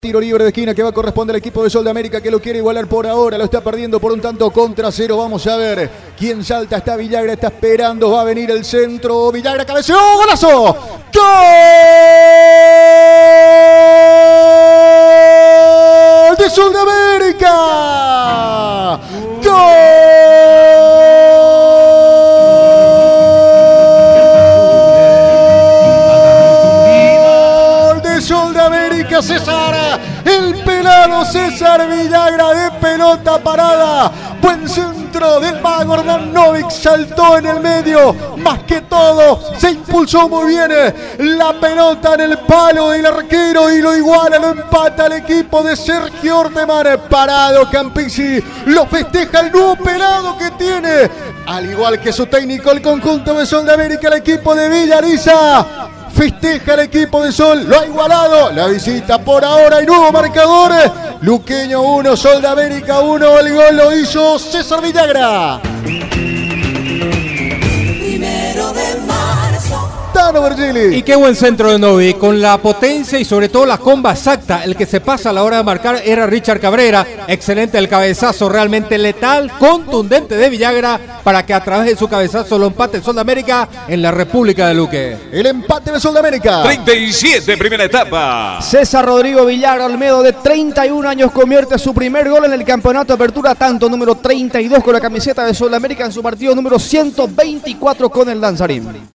Tiro libre de esquina que va a corresponder al equipo de Sol de América, que lo quiere igualar por ahora, lo está perdiendo por un tanto contra cero. Vamos a ver quién salta. Está Villagra, está esperando, va a venir el centro. Villagra cabeceó, golazo. ¡Gol de Sol de América! ¡Gol de Sol de América! César, el pelado César Villagra de pelota parada. Buen centro del mago Hernán Novik, saltó en el medio, más que todo, se impulsó muy bien la pelota en el palo del arquero y lo iguala, lo empata el equipo de Sergio Ortemar. Parado Campisi, lo festeja el nuevo pelado que tiene, al igual que su técnico, el conjunto de Sol de América, el equipo de Villariza. Festeja el equipo de Sol, lo ha igualado, la visita por ahora y nuevo marcador. Luqueño 1, Sol de América 1, el gol lo hizo César Villagra. Tano Vergili. Y qué buen centro de Novi, con la potencia y sobre todo la comba exacta. El que se pasa a la hora de marcar era Richard Cabrera. Excelente el cabezazo, realmente letal, contundente de Villagra para que a través de su cabezazo lo empate el Sol de América en la República de Luque. El empate de Sol de América. 37, primera etapa. César Rodrigo Villagra Olmedo, de 31 años, convierte su primer gol en el campeonato de apertura, tanto número 32 con la camiseta de Sol de América en su partido número 124 con el Danzarín.